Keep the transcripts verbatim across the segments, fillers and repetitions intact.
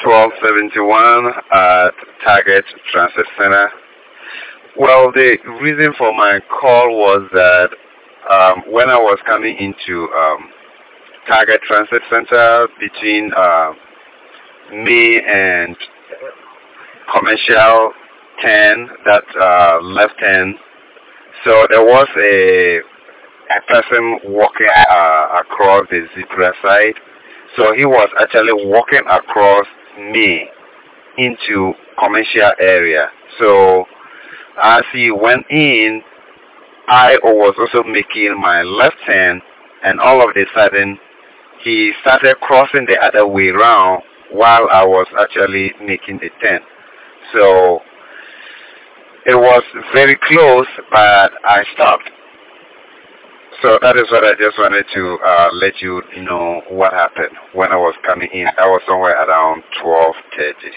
twelve seventy-one at Target Transit Center. Well, the reason for my call was that um, when I was coming into um, Target Transit Center between uh, me and Commercial ten, that uh, left hand, so there was a, a person walking uh, across the zebra side. So he was actually walking across me into commercial area. So as he went in, I was also making my left hand, and all of a sudden he started crossing the other way around while I was actually making the turn. So it was very close, but I stopped. So that is what I just wanted to uh, let you know what happened when I was coming in. That was somewhere around twelve thirty.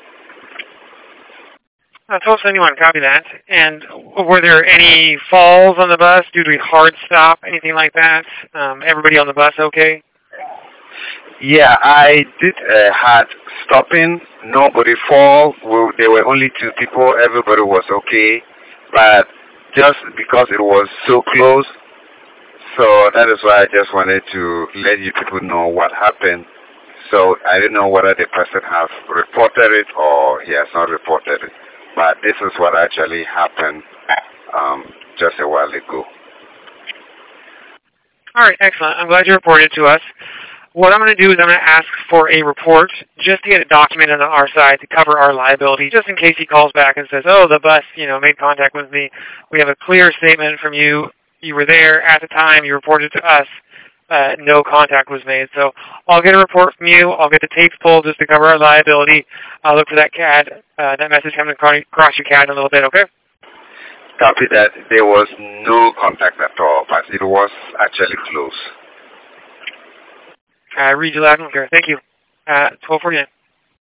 Uh, twelve seventy-one, copy that. And were there any falls on the bus due to a hard stop, anything like that? Um, everybody on the bus okay? Yeah, I did a hard stopping. Nobody fall. Well, there were only two people. Everybody was okay. But just because it was so close, so that is why I just wanted to let you people know what happened. So I don't know whether the person has reported it or he has not reported it. But this is what actually happened um, just a while ago. All right, excellent. I'm glad you reported it to us. What I'm going to do is I'm going to ask for a report just to get it documented on our side to cover our liability, just in case he calls back and says, oh, the bus, you know, made contact with me. We have a clear statement from you. You were there at the time. You reported to us. Uh, no contact was made. So I'll get a report from you. I'll get the tapes pulled just to cover our liability. I'll look for that C A D, uh, that message coming across your C A D in a little bit, okay? Copy that. There was no contact at all, but it was actually close. I read you loud and clear. Thank you. Uh, twelve forty-nine.